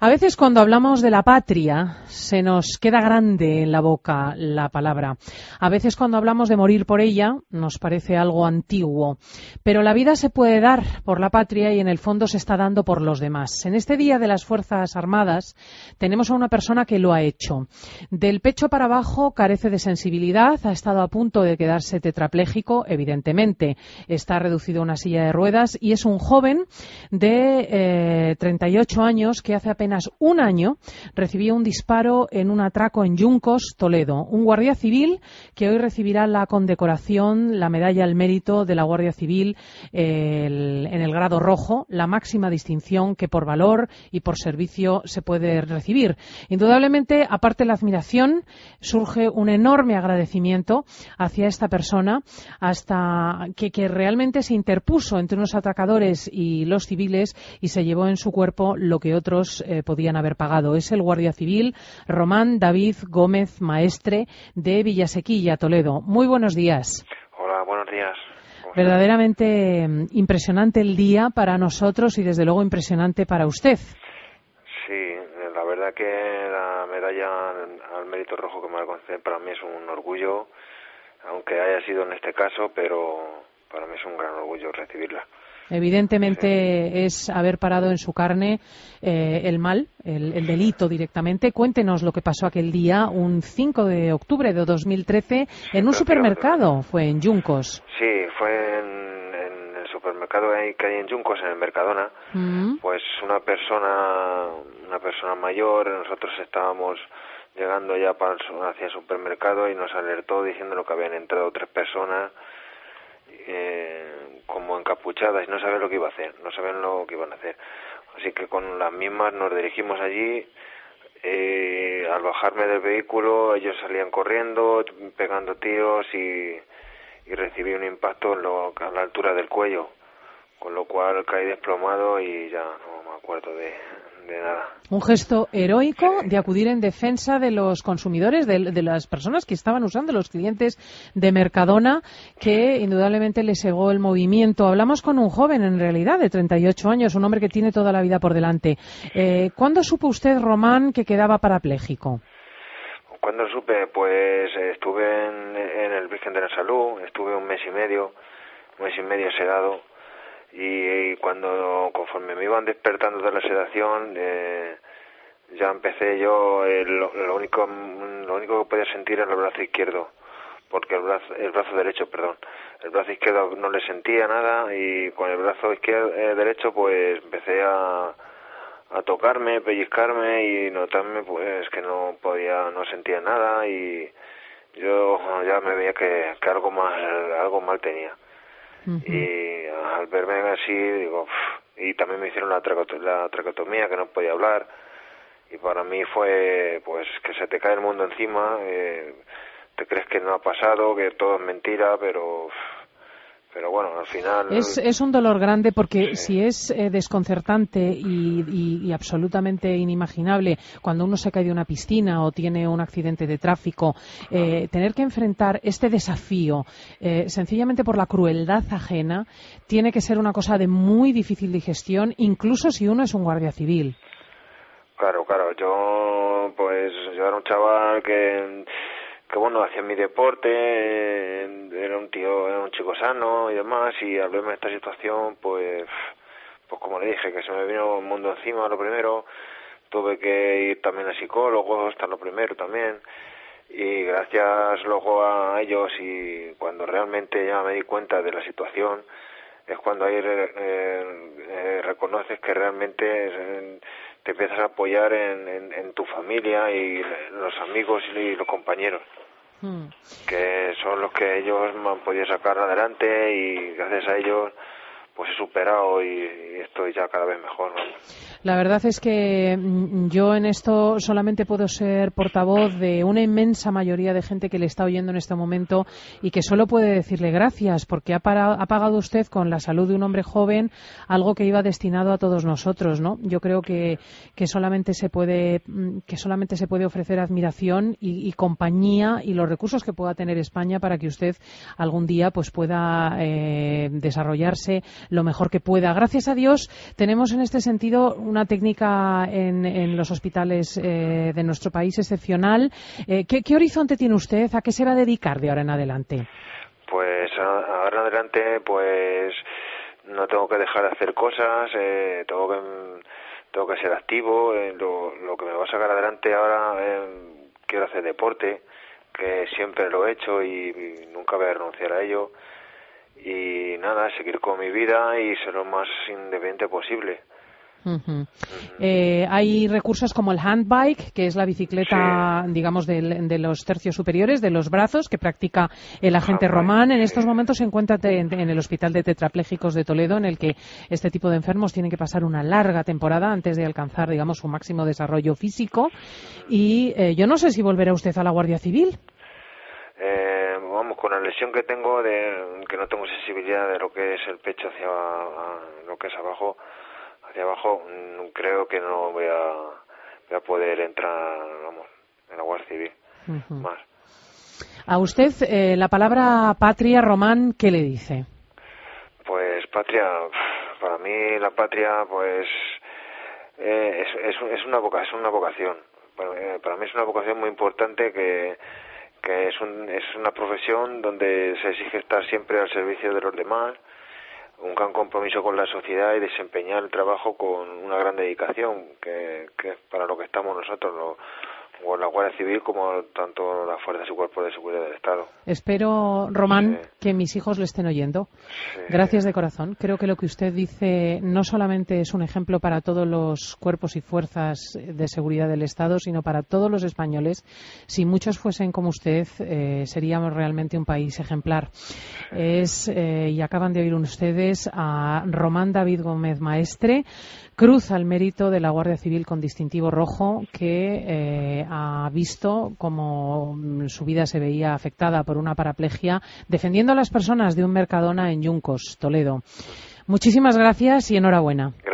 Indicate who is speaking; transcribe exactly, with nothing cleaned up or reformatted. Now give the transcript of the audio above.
Speaker 1: A veces cuando hablamos de la patria se nos queda grande en la boca la palabra. A veces cuando hablamos de morir por ella nos parece algo antiguo. Pero la vida se puede dar por la patria y en el fondo se está dando por los demás. En este Día de las Fuerzas Armadas tenemos a una persona que lo ha hecho. Del pecho para abajo carece de sensibilidad, ha estado a punto de quedarse tetrapléjico, evidentemente. Está reducido a una silla de ruedas y es un joven de eh, treinta y ocho años que hace apenas un año recibió un disparo en un atraco en Yuncos, Toledo. Un guardia civil que hoy recibirá la condecoración, la medalla al mérito de la Guardia Civil eh, el, en el grado rojo, la máxima distinción que por valor y por servicio se puede recibir. Indudablemente, aparte de la admiración, surge un enorme agradecimiento hacia esta persona, hasta que, que realmente se interpuso entre unos atracadores y los civiles y se llevó en su cuerpo lo que otros eh, podían haber pagado. Es el guardia civil Román David Gómez Maestre de Villasequilla, Toledo. Muy buenos días.
Speaker 2: Hola, buenos días.
Speaker 1: Verdaderamente impresionante el día para nosotros y desde luego impresionante para usted.
Speaker 2: Sí, la verdad que la medalla al mérito rojo que me va a conceder para mí es un orgullo, aunque haya sido en este caso, pero para mí es un gran orgullo recibirla.
Speaker 1: Evidentemente sí. Es haber parado en su carne eh, el mal, el, el delito directamente. Cuéntenos lo que pasó aquel día, un cinco de octubre de dos mil trece, en un supermercado, fue en Yuncos.
Speaker 2: Sí, fue en, en el supermercado que hay en Yuncos, en el Mercadona. Mm. Pues una persona, una persona mayor, nosotros estábamos llegando ya para el, hacia el supermercado y nos alertó diciendo que habían entrado tres personas Eh, como encapuchadas y no sabían lo que iba a hacer, no sabían lo que iban a hacer. Así que con las mismas nos dirigimos allí. Eh, al bajarme del vehículo ellos salían corriendo, pegando tiros y, y recibí un impacto en lo, a la altura del cuello, con lo cual caí desplomado y ya no me acuerdo de, de nada.
Speaker 1: Un gesto heroico de acudir en defensa de los consumidores, de, de las personas que estaban usando, los clientes de Mercadona, que indudablemente les cegó el movimiento. Hablamos con un joven, en realidad, de treinta y ocho años, un hombre que tiene toda la vida por delante. Eh, ¿Cuándo supo usted, Román, que quedaba parapléjico?
Speaker 2: Cuando supe, pues estuve en, en el Virgen de la Salud, estuve un mes y medio, un mes y medio sedado. Y cuando, conforme me iban despertando de la sedación, eh, ya empecé yo, eh, lo, lo único lo único que podía sentir era el brazo izquierdo, porque el brazo, el brazo derecho, perdón, el brazo izquierdo no le sentía nada y con el brazo izquierdo, eh, derecho pues empecé a, a tocarme, pellizcarme y notarme pues que no podía, no sentía nada y yo ya me veía que, que algo mal, algo mal tenía. Uh-huh. Y al verme así digo uff, y también me hicieron la, traco- la traqueotomía, que no podía hablar, y para mí fue pues que se te cae el mundo encima, eh, te crees que no ha pasado, que todo es mentira, pero uff, pero bueno, al final...
Speaker 1: Es, es un dolor grande porque sí. Si es eh, desconcertante y, y, y absolutamente inimaginable cuando uno se cae de una piscina o tiene un accidente de tráfico, eh, tener que enfrentar este desafío eh, sencillamente por la crueldad ajena tiene que ser una cosa de muy difícil digestión, incluso si uno es un guardia civil.
Speaker 2: Claro, claro, yo pues yo era un chaval que... que bueno, hacía mi deporte, era un tío, era un chico sano y demás, y al verme esta situación, pues, pues como le dije, que se me vino el mundo encima lo primero, tuve que ir también a psicólogo, hasta lo primero también, y gracias luego a ellos y cuando realmente ya me di cuenta de la situación, es cuando ahí eh, eh, reconoces que realmente eh, te empiezas a apoyar en, en, en tu familia y los amigos y los compañeros. Hmm. Que son los que ellos me han podido sacar adelante y gracias a ellos pues he superado y, y estoy ya cada vez mejor, ¿no?
Speaker 1: La verdad es que yo en esto solamente puedo ser portavoz de una inmensa mayoría de gente que le está oyendo en este momento y que solo puede decirle gracias porque ha, parado, ha pagado usted con la salud de un hombre joven algo que iba destinado a todos nosotros, ¿no? Yo creo que, que solamente se puede que solamente se puede ofrecer admiración y, y compañía y los recursos que pueda tener España para que usted algún día pues pueda eh, desarrollarse lo mejor que pueda. Gracias a Dios tenemos en este sentido una técnica en, en los hospitales eh, de nuestro país excepcional. Eh, ¿qué, ¿Qué horizonte tiene usted? ¿A qué se va a dedicar de ahora en adelante?
Speaker 2: Pues ahora en adelante, pues no tengo que dejar de hacer cosas, eh, tengo que tengo que ser activo. Eh, lo, lo que me va a sacar adelante ahora, eh, quiero hacer deporte, que siempre lo he hecho y, y nunca voy a renunciar a ello. Y nada, seguir con mi vida y ser lo más independiente posible.
Speaker 1: Uh-huh. Uh-huh. Eh, hay recursos como el handbike, que es la bicicleta, sí, digamos, de, de los tercios superiores, de los brazos, que practica el agente handbike, Román. En sí. estos momentos se encuentra en, en el Hospital de Tetrapléjicos de Toledo, en el que este tipo de enfermos tienen que pasar una larga temporada antes de alcanzar, digamos, su máximo desarrollo físico. Y eh, yo no sé si volverá usted a la Guardia Civil.
Speaker 2: Eh, vamos, con la lesión que tengo, de que no tengo sensibilidad de lo que es el pecho hacia a, lo que es abajo, hacia abajo, creo que no voy a, voy a poder entrar, vamos, en la Guardia Civil. Uh-huh. Más.
Speaker 1: A usted, eh, la palabra patria, Román, ¿qué le dice?
Speaker 2: Pues patria, para mí la patria, pues eh, es, es, es una vocación, es una vocación. Para, eh, para mí es una vocación muy importante, que que es, un, es una profesión donde se exige estar siempre al servicio de los demás, un gran compromiso con la sociedad y desempeñar el trabajo con una gran dedicación, que, que es para lo que estamos nosotros, lo, o la Guardia Civil como tanto las fuerzas y cuerpos de seguridad del Estado.
Speaker 1: Espero, Román, sí, que mis hijos le estén oyendo.
Speaker 2: Sí.
Speaker 1: Gracias de corazón. Creo que lo que usted dice no solamente es un ejemplo para todos los cuerpos y fuerzas de seguridad del Estado, sino para todos los españoles. Si muchos fuesen como usted, eh, seríamos realmente un país ejemplar. Es, eh, y acaban de oír ustedes a Román David Gómez Maestre, Cruz al Mérito de la Guardia Civil con distintivo rojo, que eh, ha visto cómo su vida se veía afectada por una paraplegia, defendiendo a las personas de un Mercadona en Yuncos, Toledo. Muchísimas gracias y enhorabuena.